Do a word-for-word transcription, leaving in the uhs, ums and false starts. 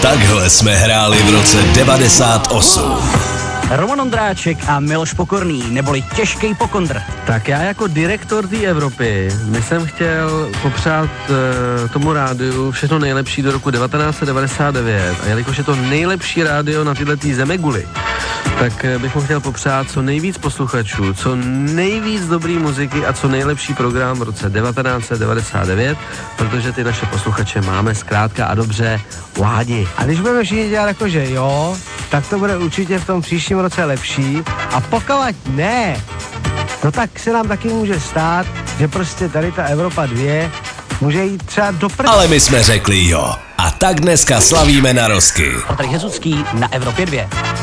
Takhle jsme hráli v roce devadesát osm. Roman Ondráček a Miloš Pokorný, neboli Těžkej pokondr. Tak já jako direktor té Evropy my jsem chtěl popřát uh, tomu rádiu všechno nejlepší do roku devatenáct set devadesát devět. A jelikož je to nejlepší rádio na tyhle tý zemeguli, tak uh, bych mu chtěl popřát co nejvíc posluchačů, co nejvíc dobrý muziky a co nejlepší program v roce devatenáct set devadesát devět, protože ty naše posluchače máme zkrátka a dobře rádi. A když budeme všichni dělat jako, že jo, tak to bude určitě v tom příštím roce lepší. A pokud ne, no tak se nám taky může stát, že prostě tady ta Evropa dvě může jít třeba do pr... Ale my jsme řekli jo. A tak dneska slavíme na rozky. Patrik Hezucký na Evropě dvě.